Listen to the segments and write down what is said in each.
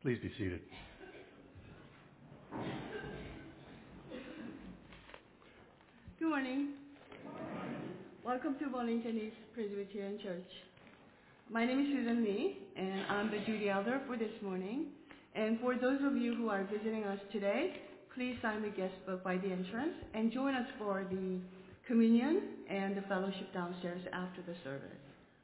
Please be seated. Good morning. Welcome to Burlington East Presbyterian Church. My name is Susan Lee, and I'm the duty elder for this morning. And for those of you who are visiting us today, please sign the guest book by the entrance and join us for the communion and the fellowship downstairs after the service.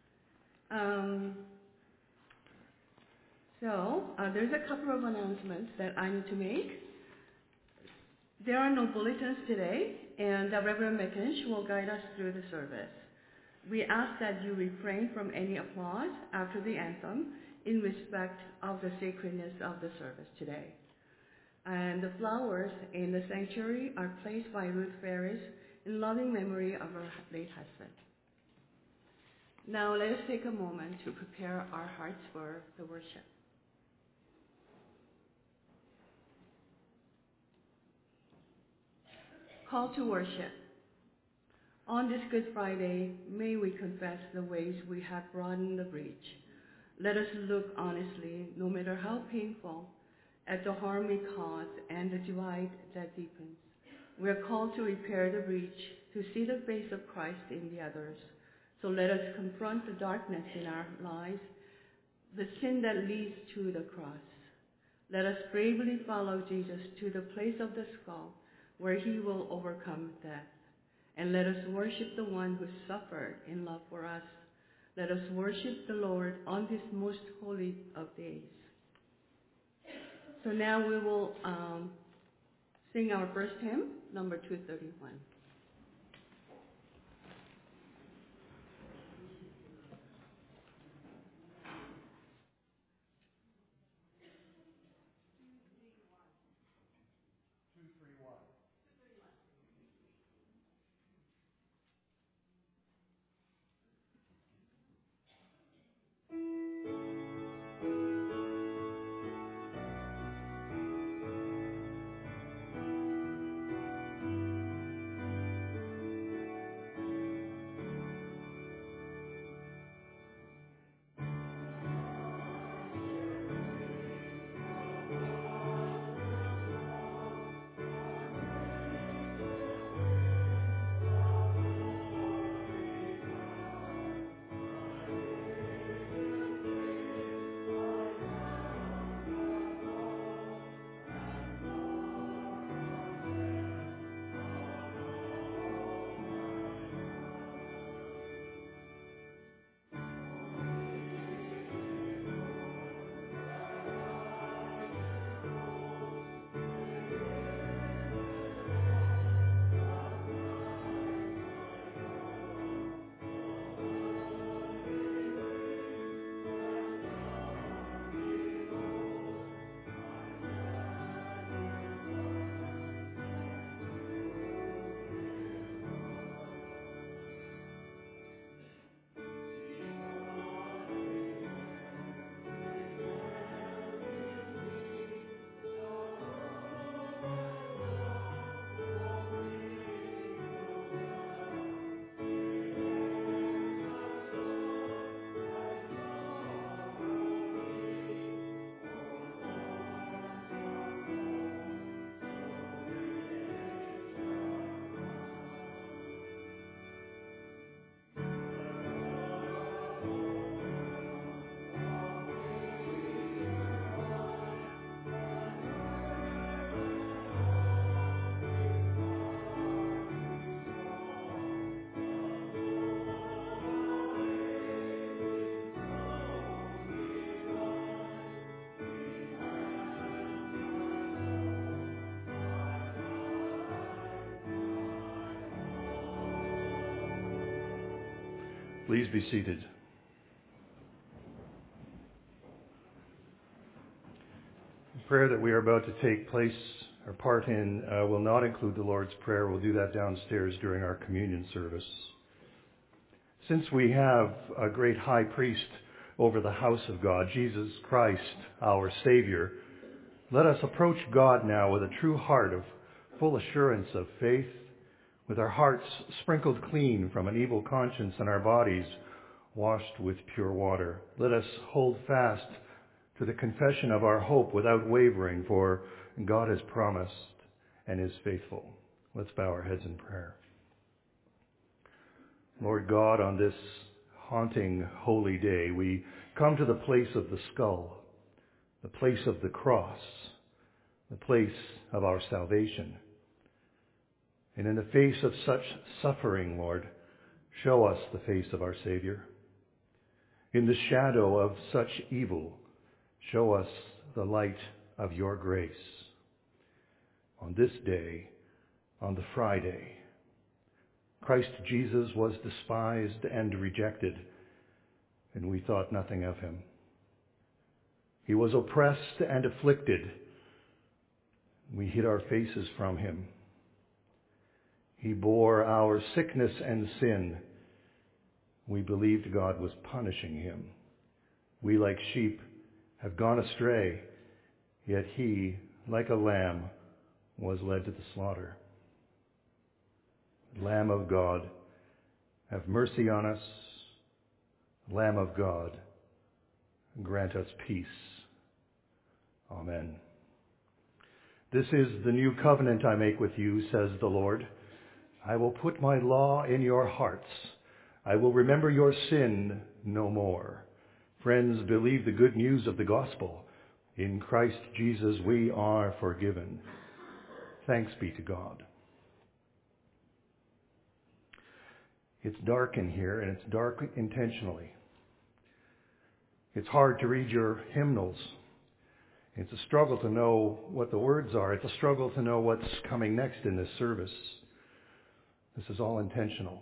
There's a couple of announcements that I need to make. There are no bulletins today, and Reverend McInch will guide us through the service. We ask that you refrain from any applause after the anthem in respect of the sacredness of the service today. And the flowers in the sanctuary are placed by Ruth Ferris in loving memory of her late husband. Now let us take a moment to prepare our hearts for the worship. Call to worship. On this Good Friday, may we confess the ways we have broadened the breach. Let us look honestly, no matter how painful, at the harm we cause and the divide that deepens. We are called to repair the breach, to see the face of Christ in the others. So let us confront the darkness in our lives, the sin that leads to the cross. Let us bravely follow Jesus to the place of the skull, where he will overcome death. And let us worship the one who suffered in love for us. Let us worship the Lord on this most holy of days. So now we will sing our first hymn, number 231. Please be seated. The prayer that we are about to take place or part in will not include the Lord's Prayer. We'll do that downstairs during our communion service. Since we have a great high priest over the house of God, Jesus Christ, our Savior, let us approach God now with a true heart of full assurance of faith, with our hearts sprinkled clean from an evil conscience and our bodies washed with pure water. Let us hold fast to the confession of our hope without wavering, for God has promised and is faithful. Let's bow our heads in prayer. Lord God, on this haunting holy day, we come to the place of the skull, the place of the cross, the place of our salvation. And in the face of such suffering, Lord, show us the face of our Savior. In the shadow of such evil, show us the light of your grace. On this day, on the Friday, Christ Jesus was despised and rejected, and we thought nothing of him. He was oppressed and afflicted. We hid our faces from him. He bore our sickness and sin. We believed God was punishing him. We, like sheep, have gone astray, yet he, like a lamb, was led to the slaughter. Lamb of God, have mercy on us. Lamb of God, grant us peace. Amen. This is the new covenant I make with you, says the Lord. I will put my law in your hearts. I will remember your sin no more. Friends, believe the good news of the gospel. In Christ Jesus we are forgiven. Thanks be to God. It's dark in here, and it's dark intentionally. It's hard to read your hymnals. It's a struggle to know what the words are. It's a struggle to know what's coming next in this service. This is all intentional.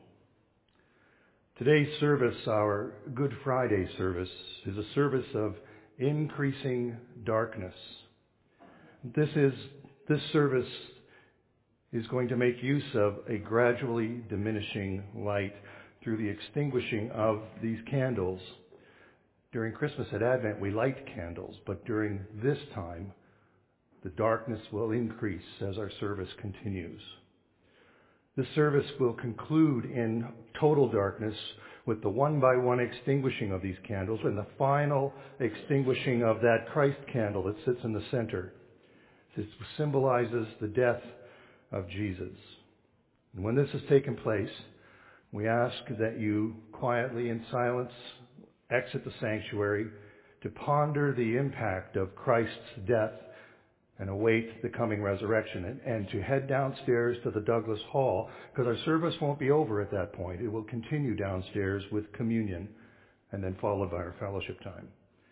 Today's service, our Good Friday service, is a service of increasing darkness. This service is going to make use of a gradually diminishing light through the extinguishing of these candles. During Christmas at Advent, we light candles, but during this time, the darkness will increase as our service continues. This service will conclude in total darkness with the one-by-one extinguishing of these candles and the final extinguishing of that Christ candle that sits in the center. This symbolizes the death of Jesus. And when this has taken place, we ask that you quietly in silence exit the sanctuary to ponder the impact of Christ's death and await the coming resurrection, and to head downstairs to the Douglas Hall, because our service won't be over at that point. It will continue downstairs with communion and then followed by our fellowship time.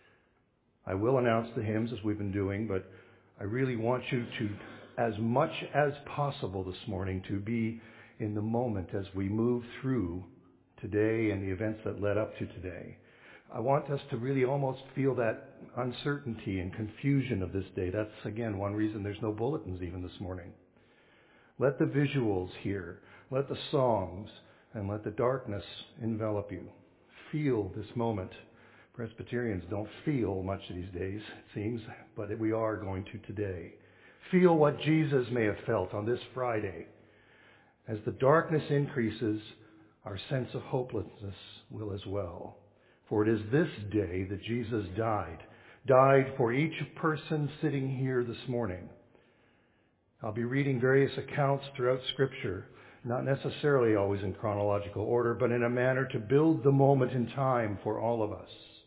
I will announce the hymns as we've been doing, but I really want you to, as much as possible this morning, to be in the moment as we move through today and the events that led up to today. I want us to really almost feel that uncertainty and confusion of this day. That's, again, one reason there's no bulletins even this morning. Let the visuals here, let the songs, and let the darkness envelop you. Feel this moment. Presbyterians don't feel much these days, it seems, but we are going to today. Feel what Jesus may have felt on this Friday. As the darkness increases, our sense of hopelessness will as well. For it is this day that Jesus died for each person sitting here this morning. I'll be reading various accounts throughout Scripture, not necessarily always in chronological order, but in a manner to build the moment in time for all of us.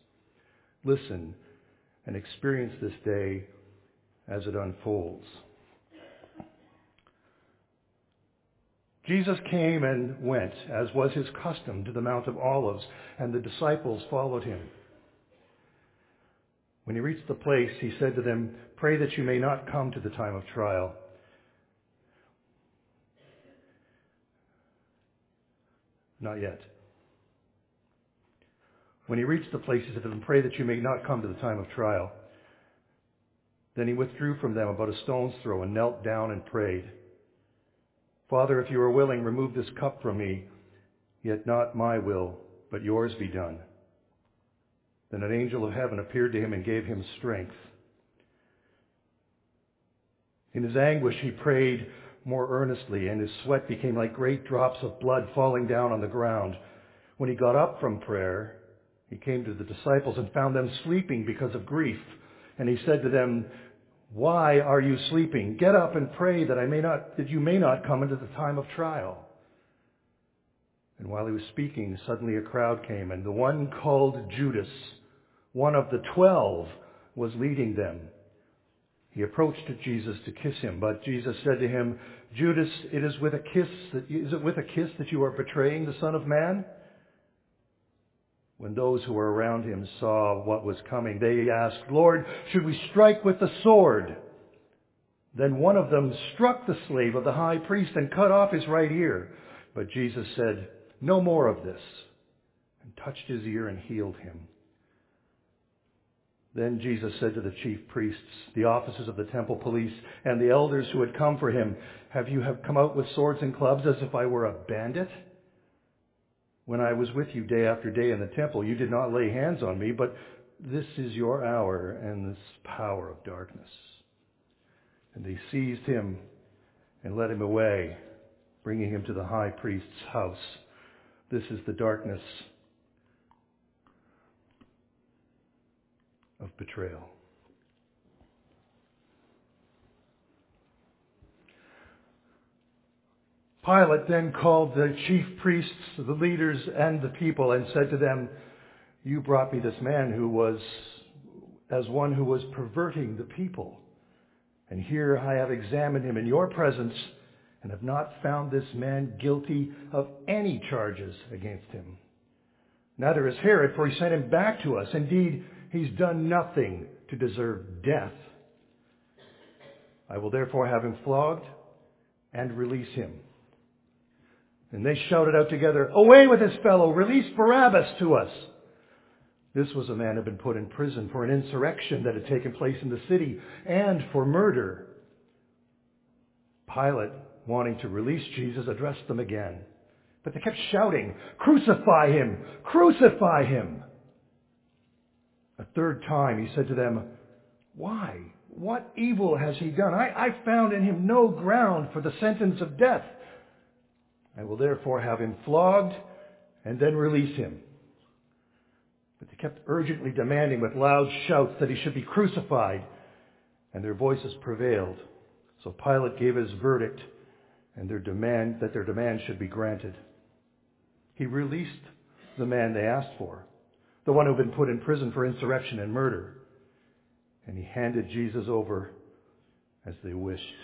Listen and experience this day as it unfolds. Jesus came and went, as was his custom, to the Mount of Olives, and the disciples followed him. When he reached the place, he said to them, "Pray that you may not come to the time of trial." Not yet. When he reached the place, he said to them, "Pray that you may not come to the time of trial." Then he withdrew from them about a stone's throw and knelt down and prayed. "Father, if you are willing, remove this cup from me, yet not my will, but yours be done." Then an angel of heaven appeared to him and gave him strength. In his anguish, he prayed more earnestly, and his sweat became like great drops of blood falling down on the ground. When he got up from prayer, he came to the disciples and found them sleeping because of grief. And he said to them, "Why are you sleeping? Get up and pray that you may not come into the time of trial." And while he was speaking, suddenly a crowd came, and the one called Judas, one of the 12, was leading them. He approached Jesus to kiss him, but Jesus said to him, "Judas, is it with a kiss that you are betraying the Son of Man?" When those who were around him saw what was coming, they asked, "Lord, should we strike with the sword?" Then one of them struck the slave of the high priest and cut off his right ear. But Jesus said, "No more of this," and touched his ear and healed him. Then Jesus said to the chief priests, the officers of the temple police, and the elders who had come for him, "Have you come out with swords and clubs as if I were a bandit? When I was with you day after day in the temple, you did not lay hands on me, but this is your hour and this power of darkness." And they seized him and led him away, bringing him to the high priest's house. This is the darkness of betrayal. Pilate then called the chief priests, the leaders, and the people and said to them, "You brought me this man who was as one who was perverting the people. And here I have examined him in your presence and have not found this man guilty of any charges against him. Neither is Herod, for he sent him back to us. Indeed, he's done nothing to deserve death. I will therefore have him flogged and release him." And they shouted out together, "Away with this fellow! Release Barabbas to us!" This was a man who had been put in prison for an insurrection that had taken place in the city and for murder. Pilate, wanting to release Jesus, addressed them again. But they kept shouting, "Crucify him! Crucify him!" A third time he said to them, "Why? What evil has he done? I found in him no ground for the sentence of death. I will therefore have him flogged and then release him." But they kept urgently demanding with loud shouts that he should be crucified, and their voices prevailed. So Pilate gave his verdict and their demand should be granted. He released the man they asked for, the one who had been put in prison for insurrection and murder, and he handed Jesus over as they wished.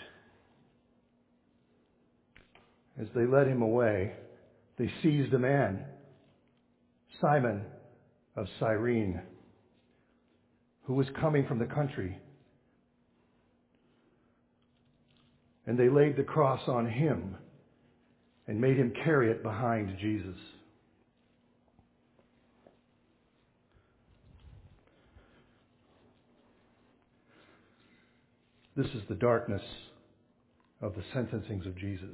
As they led him away, they seized a man, Simon of Cyrene, who was coming from the country. And they laid the cross on him and made him carry it behind Jesus. This is the darkness of the sentencings of Jesus.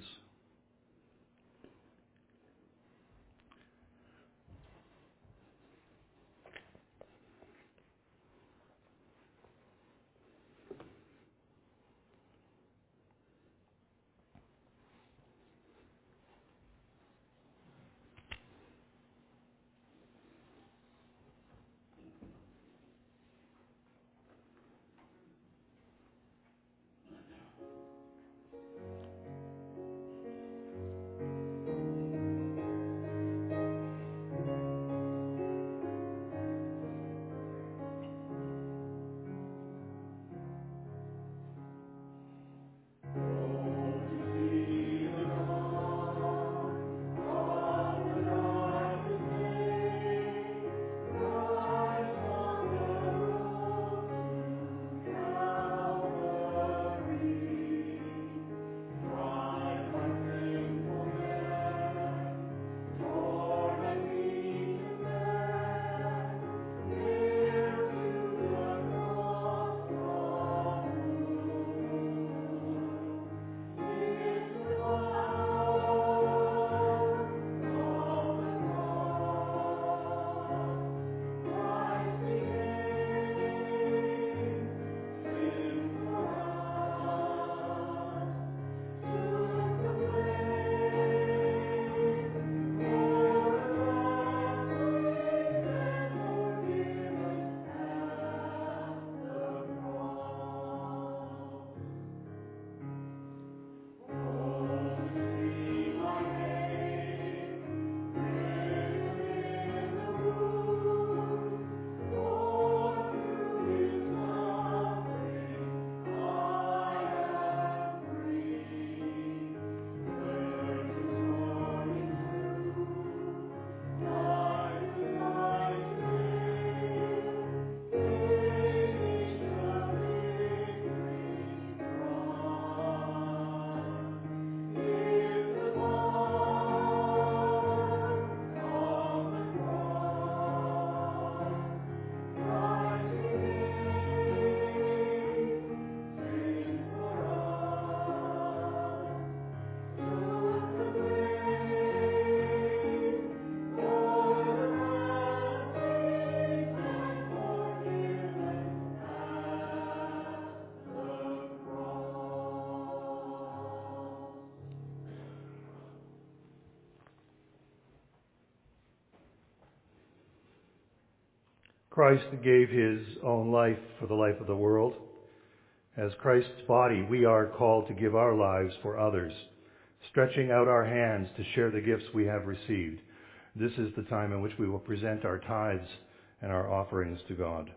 Christ gave his own life for the life of the world. As Christ's body, we are called to give our lives for others, stretching out our hands to share the gifts we have received. This is the time in which we will present our tithes and our offerings to God.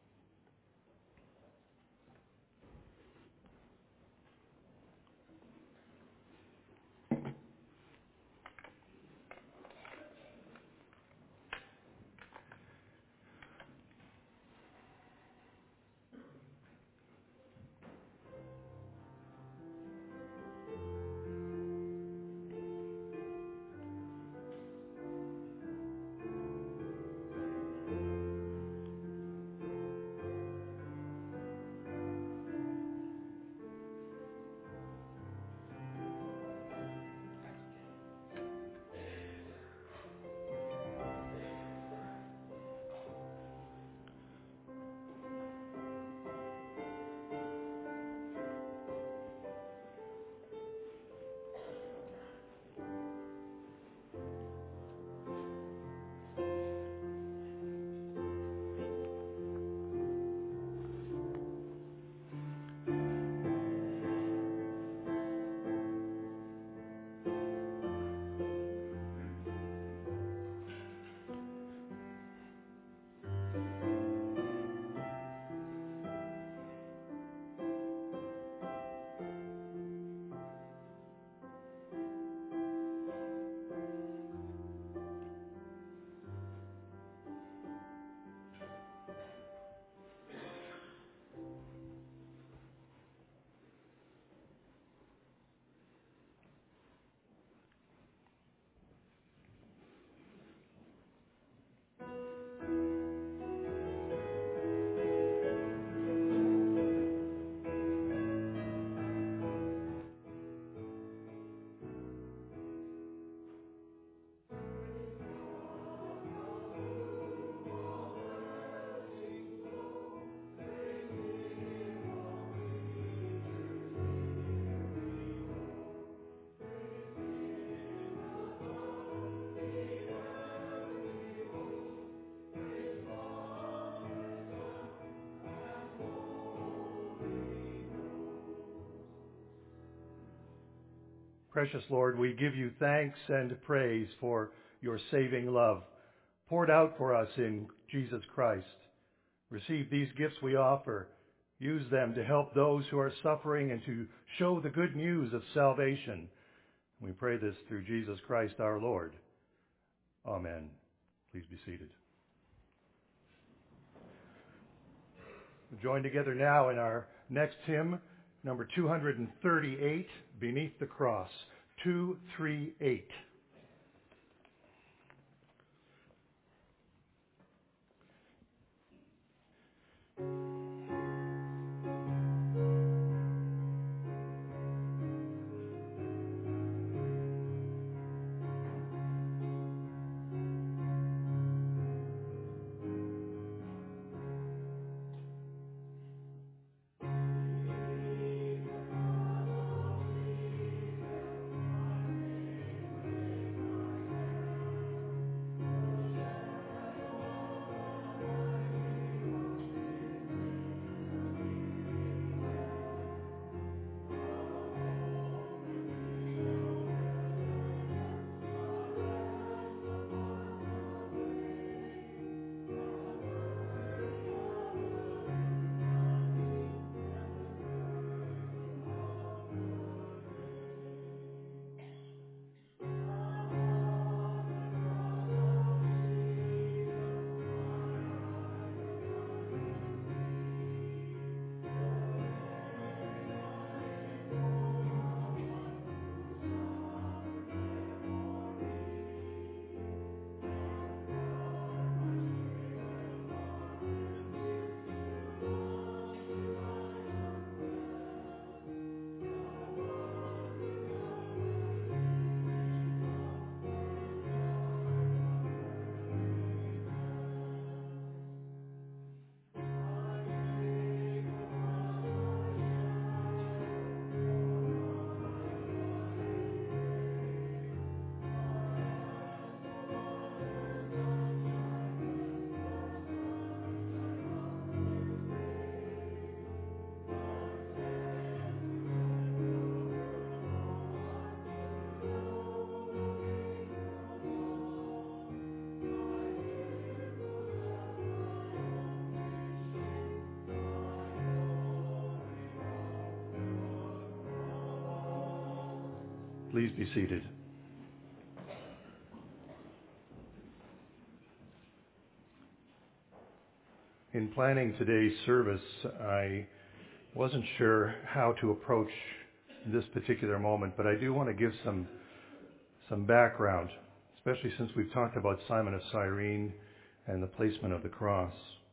Precious Lord, we give you thanks and praise for your saving love poured out for us in Jesus Christ. Receive these gifts we offer. Use them to help those who are suffering and to show the good news of salvation. We pray this through Jesus Christ our Lord. Amen. Please be seated. We'll join together now in our next hymn, number 238, Beneath the Cross. 238. Please be seated. In planning today's service, I wasn't sure how to approach this particular moment, but I do want to give some background, especially since we've talked about Simon of Cyrene and the placement of the cross.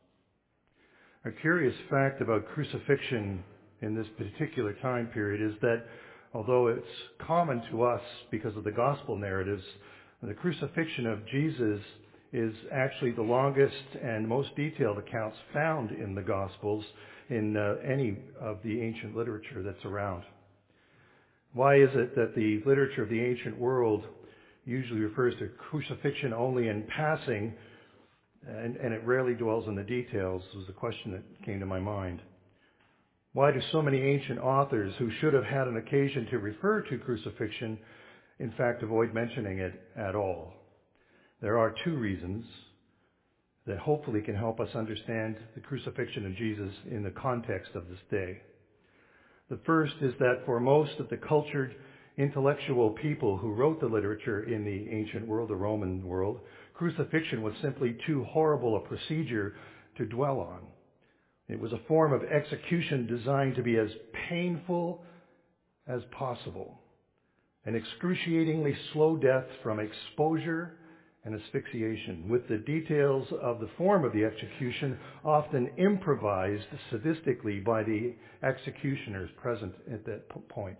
A curious fact about crucifixion in this particular time period is that although it's common to us because of the gospel narratives, the crucifixion of Jesus is actually the longest and most detailed accounts found in the Gospels in any of the ancient literature that's around. Why is it that the literature of the ancient world usually refers to crucifixion only in passing and it rarely dwells on the details? Was the question that came to my mind. Why do so many ancient authors who should have had an occasion to refer to crucifixion in fact avoid mentioning it at all? There are two reasons that hopefully can help us understand the crucifixion of Jesus in the context of this day. The first is that for most of the cultured, intellectual people who wrote the literature in the ancient world, the Roman world, crucifixion was simply too horrible a procedure to dwell on. It was a form of execution designed to be as painful as possible, an excruciatingly slow death from exposure and asphyxiation, with the details of the form of the execution often improvised sadistically by the executioners present at that point.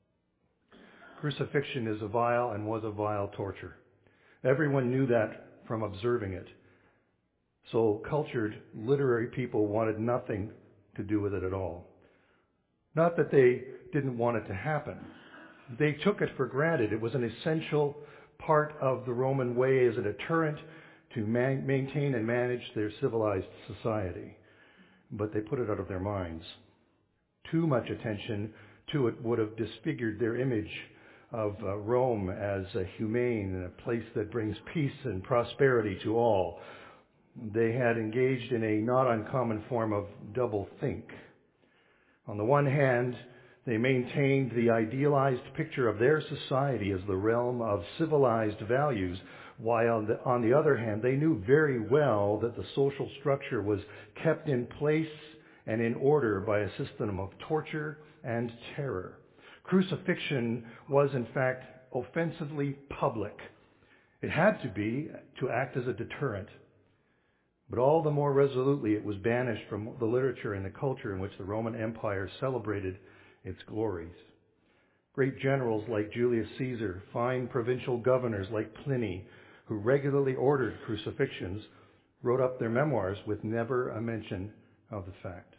Crucifixion is a vile and was a vile torture. Everyone knew that from observing it. So cultured, literary people wanted nothing to do with it at all. Not that they didn't want it to happen. They took it for granted. It was an essential part of the Roman way as a deterrent to maintain and manage their civilized society. But they put it out of their minds. Too much attention to it would have disfigured their image of Rome as a humane and a place that brings peace and prosperity to all. They had engaged in a not uncommon form of double-think. On the one hand, they maintained the idealized picture of their society as the realm of civilized values, while on the other hand, they knew very well that the social structure was kept in place and in order by a system of torture and terror. Crucifixion was, in fact, offensively public. It had to be to act as a deterrent. But all the more resolutely it was banished from the literature and the culture in which the Roman Empire celebrated its glories. Great generals like Julius Caesar, fine provincial governors like Pliny, who regularly ordered crucifixions, wrote up their memoirs with never a mention of the fact.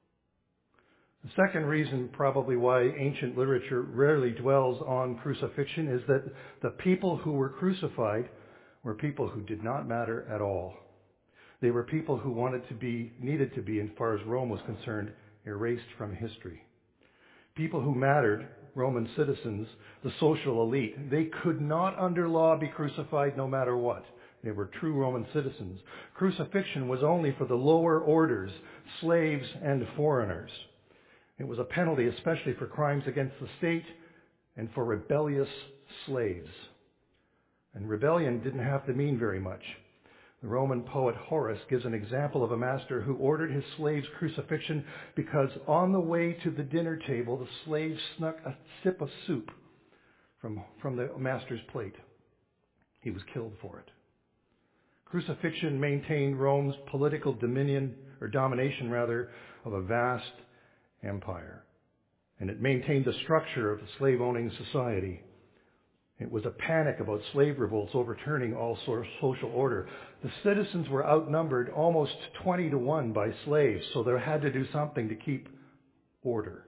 The second reason probably why ancient literature rarely dwells on crucifixion is that the people who were crucified were people who did not matter at all. They were people who needed to be, as far as Rome was concerned, erased from history. People who mattered, Roman citizens, the social elite, they could not under law be crucified no matter what. They were true Roman citizens. Crucifixion was only for the lower orders, slaves and foreigners. It was a penalty especially for crimes against the state and for rebellious slaves. And rebellion didn't have to mean very much. The Roman poet Horace gives an example of a master who ordered his slave's crucifixion because on the way to the dinner table, the slave snuck a sip of soup from the master's plate. He was killed for it. Crucifixion maintained Rome's political domination of a vast empire. And it maintained the structure of the slave-owning society. It was a panic about slave revolts overturning all social order. The citizens were outnumbered almost 20-1 by slaves, so they had to do something to keep order.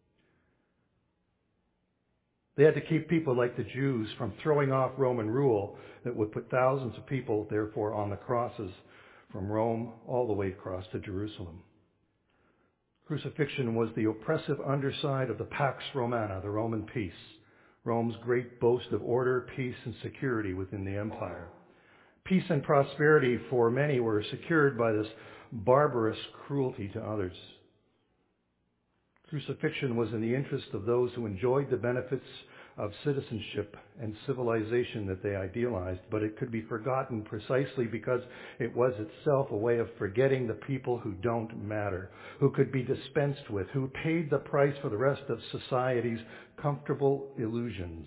They had to keep people like the Jews from throwing off Roman rule that would put thousands of people, therefore, on the crosses from Rome all the way across to Jerusalem. Crucifixion was the oppressive underside of the Pax Romana, the Roman peace. Rome's great boast of order, peace, and security within the empire. Peace and prosperity for many were secured by this barbarous cruelty to others. Crucifixion was in the interest of those who enjoyed the benefits of citizenship and civilization that they idealized, but it could be forgotten precisely because it was itself a way of forgetting the people who don't matter, who could be dispensed with, who paid the price for the rest of society's comfortable illusions.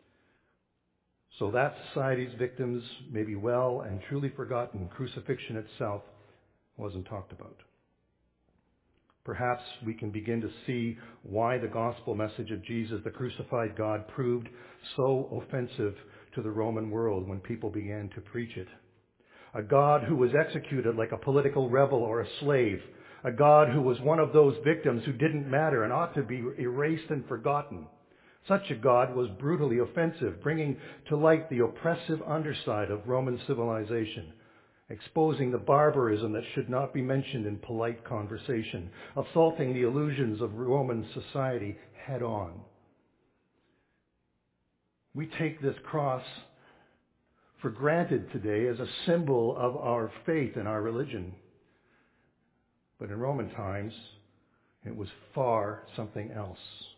So that society's victims may be well and truly forgotten. Crucifixion itself wasn't talked about. Perhaps we can begin to see why the gospel message of Jesus, the crucified God, proved so offensive to the Roman world when people began to preach it. A God who was executed like a political rebel or a slave. A God who was one of those victims who didn't matter and ought to be erased and forgotten. Such a God was brutally offensive, bringing to light the oppressive underside of Roman civilization, exposing the barbarism that should not be mentioned in polite conversation, assaulting the illusions of Roman society head on. We take this cross for granted today as a symbol of our faith and our religion. But in Roman times, it was far something else.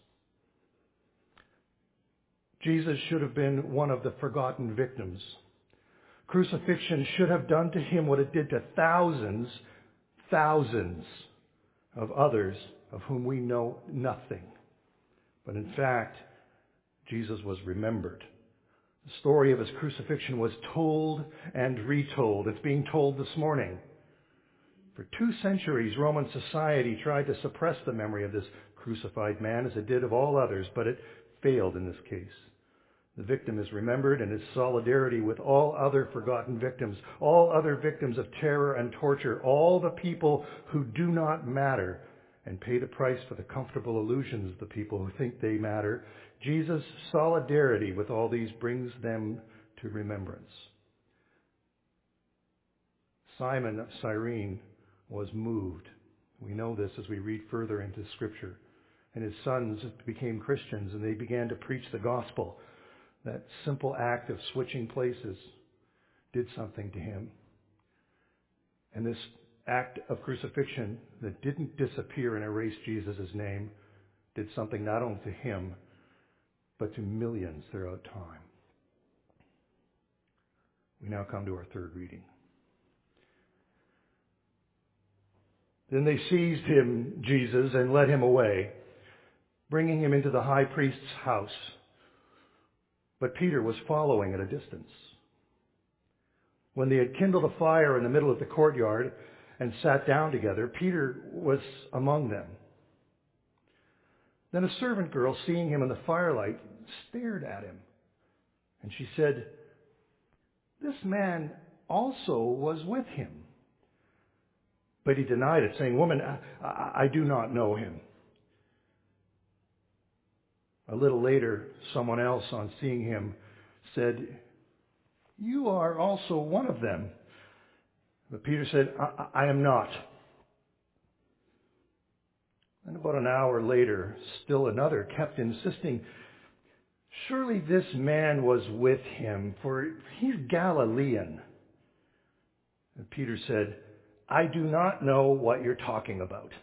Jesus should have been one of the forgotten victims. Crucifixion should have done to him what it did to thousands of others of whom we know nothing. But in fact, Jesus was remembered. The story of his crucifixion was told and retold. It's being told this morning. For 2 centuries, Roman society tried to suppress the memory of this crucified man as it did of all others, but it failed in this case. The victim is remembered in his solidarity with all other forgotten victims, all other victims of terror and torture, all the people who do not matter and pay the price for the comfortable illusions of the people who think they matter. Jesus' solidarity with all these brings them to remembrance. Simon of Cyrene was moved. We know this as we read further into Scripture. And his sons became Christians and they began to preach the gospel. That simple act of switching places did something to him. And this act of crucifixion that didn't disappear and erase Jesus' name did something not only to him, but to millions throughout time. We now come to our third reading. Then they seized him, Jesus, and led him away, bringing him into the high priest's house. But Peter was following at a distance. When they had kindled a fire in the middle of the courtyard and sat down together, Peter was among them. Then a servant girl, seeing him in the firelight, stared at him. And she said, "This man also was with him." But he denied it, saying, "Woman, I do not know him." A little later, someone else, on seeing him, said, "You are also one of them." But Peter said, I am not." And about an hour later, still another kept insisting, "Surely this man was with him, for he's Galilean." And Peter said, "I do not know what you're talking about."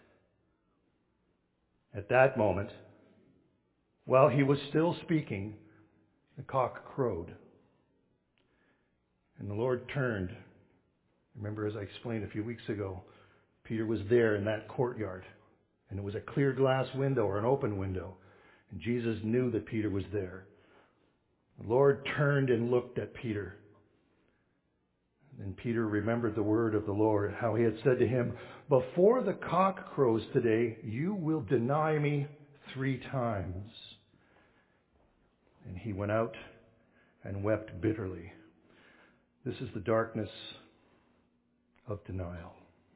At that moment, while he was still speaking, the cock crowed. And the Lord turned. Remember, as I explained a few weeks ago, Peter was there in that courtyard. And it was a clear glass window or an open window. And Jesus knew that Peter was there. The Lord turned and looked at Peter. And Peter remembered the word of the Lord, how he had said to him, "Before the cock crows today, you will deny me 3 times." And he went out and wept bitterly. This is the darkness of denial.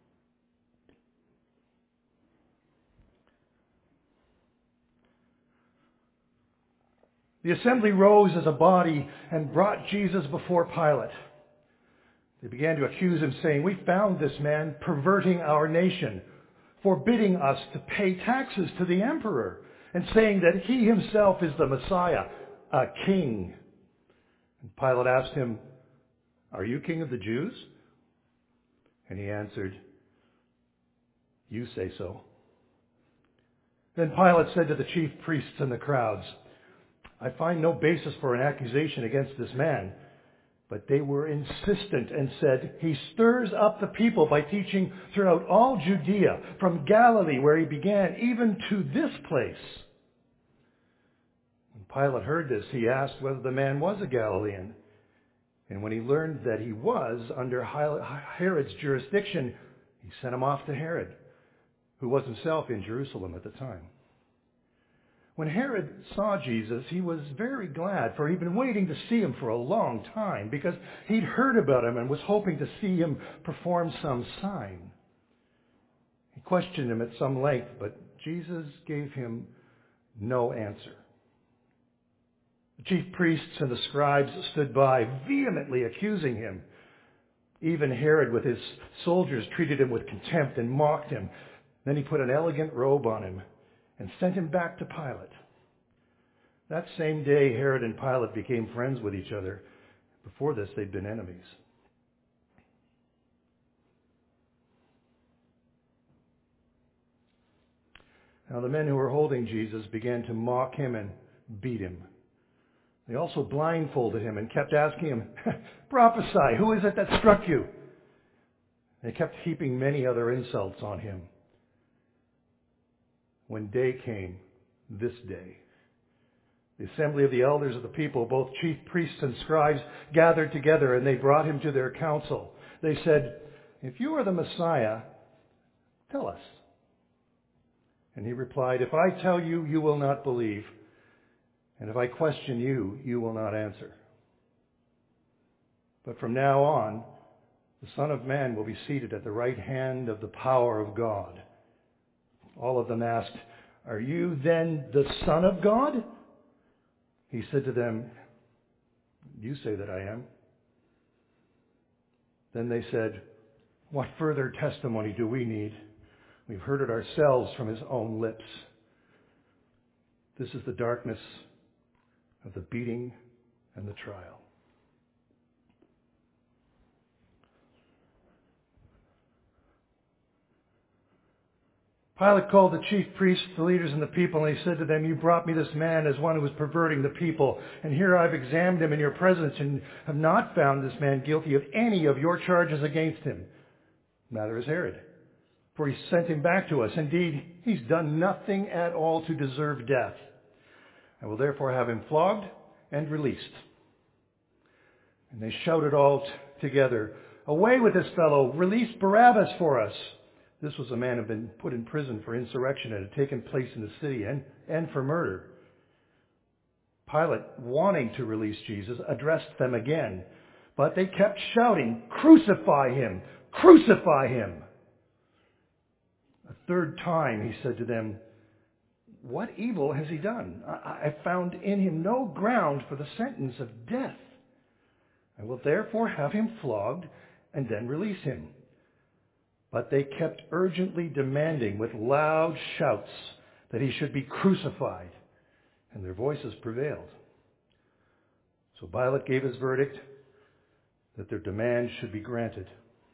The assembly rose as a body and brought Jesus before Pilate. They began to accuse him, saying, "We found this man perverting our nation, forbidding us to pay taxes to the emperor, and saying that he himself is the Messiah, a king." And Pilate asked him, "Are you king of the Jews?" And he answered, "You say so." Then Pilate said to the chief priests and the crowds, I find no basis for an accusation against this man. But they were insistent and said, he stirs up the people by teaching throughout all Judea, from Galilee where he began, even to this place. When Pilate heard this, he asked whether the man was a Galilean. And when he learned that he was under Herod's jurisdiction, he sent him off to Herod, who was himself in Jerusalem at the time. When Herod saw Jesus, he was very glad, for he'd been waiting to see him for a long time, because he'd heard about him and was hoping to see him perform some sign. He questioned him at some length, but Jesus gave him no answer. The chief priests and the scribes stood by, vehemently accusing him. Even Herod with his soldiers treated him with contempt and mocked him. Then he put an elegant robe on him and sent him back to Pilate. That same day, Herod and Pilate became friends with each other. Before this, they'd been enemies. Now the men who were holding Jesus began to mock him and beat him. They also blindfolded him and kept asking him, prophesy, who is it that struck you? They kept heaping many other insults on him. When day came, this day, the assembly of the elders of the people, both chief priests and scribes, gathered together, and they brought him to their council. They said, if you are the Messiah, tell us. And he replied, if I tell you, you will not believe. And if I question you, you will not answer. But from now on, the Son of Man will be seated at the right hand of the power of God. All of them asked, are you then the Son of God? He said to them, you say that I am. Then they said, what further testimony do we need? We've heard it ourselves from his own lips. This is the darkness of the beating and the trial. Pilate called the chief priests, the leaders, and the people, and he said to them, you brought me this man as one who was perverting the people. And here I've examined him in your presence and have not found this man guilty of any of your charges against him. Neither is Herod, for he sent him back to us. Indeed, he's done nothing at all to deserve death. I will therefore have him flogged and released. And they shouted all together, away with this fellow, release Barabbas for us. This was a man who had been put in prison for insurrection that had taken place in the city and for murder. Pilate, wanting to release Jesus, addressed them again. But they kept shouting, crucify him! Crucify him! A third time he said to them, what evil has he done? I found in him no ground for the sentence of death. I will therefore have him flogged and then release him. But they kept urgently demanding with loud shouts that he should be crucified, and their voices prevailed. So Pilate gave his verdict that their demand should be granted.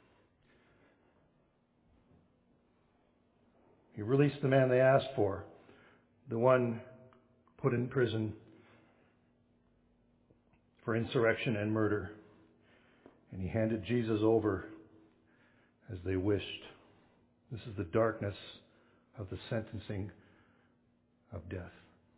He released the man they asked for, the one put in prison for insurrection and murder, and he handed Jesus over as they wished. This is the darkness of the sentencing of death.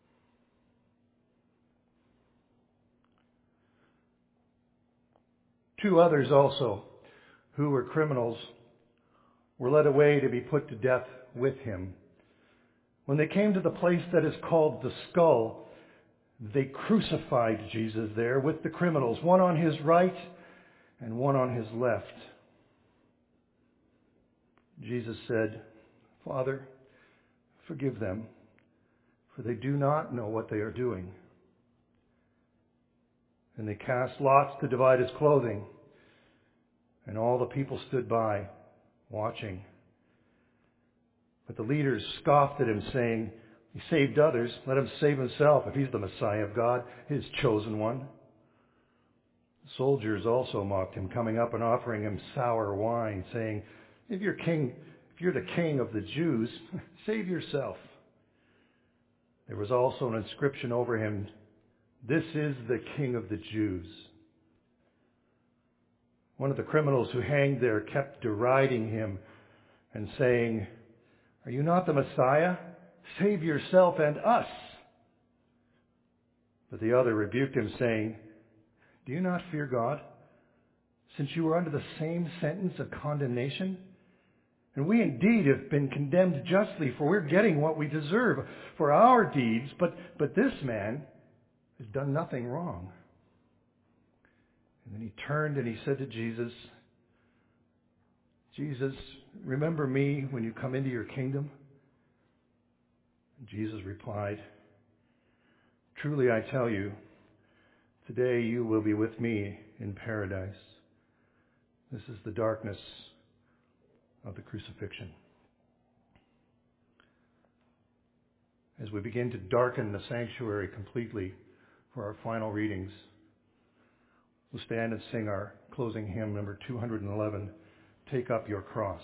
Two others also, who were criminals, were led away to be put to death with him. When they came to the place that is called the Skull, they crucified Jesus there with the criminals, one on his right and one on his left. Jesus said, Father, forgive them, for they do not know what they are doing. And they cast lots to divide his clothing, and all the people stood by, watching. But the leaders scoffed at him, saying, he saved others, let him save himself if he's the Messiah of God, his chosen one. The soldiers also mocked him, coming up and offering him sour wine, saying, if you're the king of the Jews, save yourself. There was also an inscription over him, "This is the King of the Jews." One of the criminals who hanged there kept deriding him and saying, "Are you not the Messiah? Save yourself and us." But the other rebuked him, saying, "Do you not fear God, since you are under the same sentence of condemnation? And we indeed have been condemned justly, for we're getting what we deserve for our deeds, but this man has done nothing wrong." And then he turned and he said to Jesus, "Jesus, remember me when you come into your kingdom." And Jesus replied, "Truly I tell you, today you will be with me in paradise." This is the darkness of the crucifixion. As we begin to darken the sanctuary completely for our final readings, we'll stand and sing our closing hymn, number 211, "Take Up Your Cross."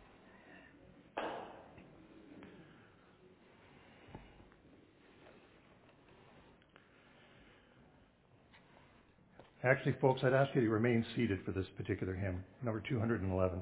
Actually, folks, I'd ask you to remain seated for this particular hymn, number 211.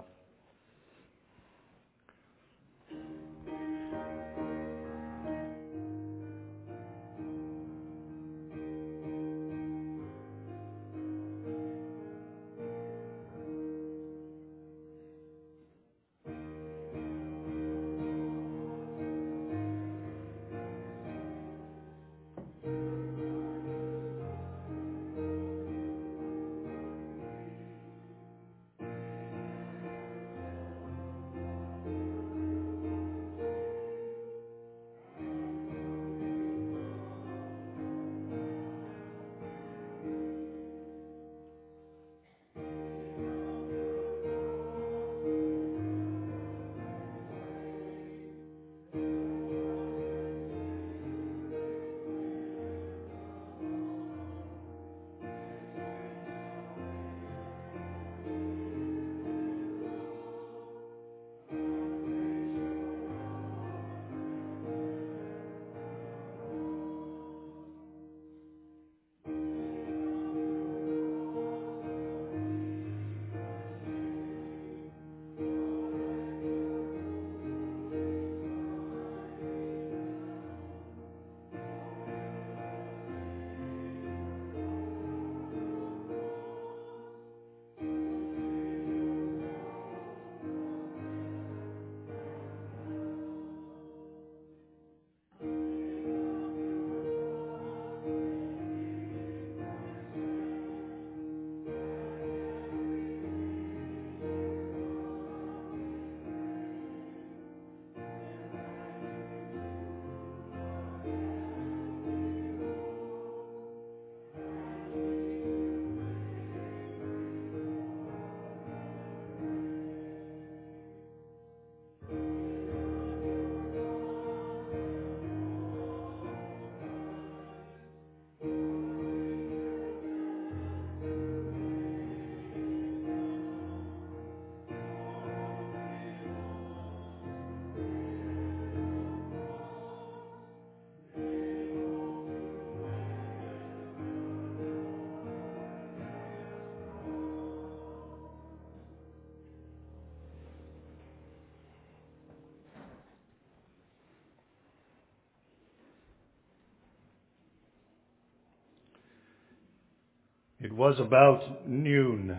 It was about noon,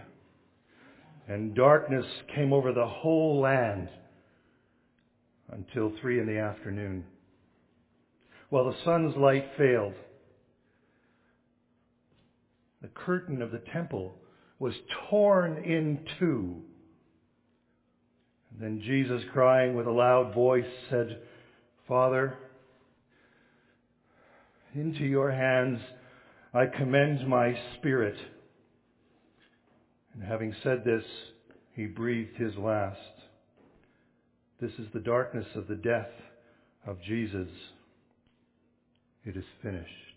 and darkness came over the whole land until 3 p.m. While the sun's light failed, the curtain of the temple was torn in two. And then Jesus, crying with a loud voice, said, "Father, into your hands I commend my spirit." And having said this, he breathed his last. This is the darkness of the death of Jesus. It is finished.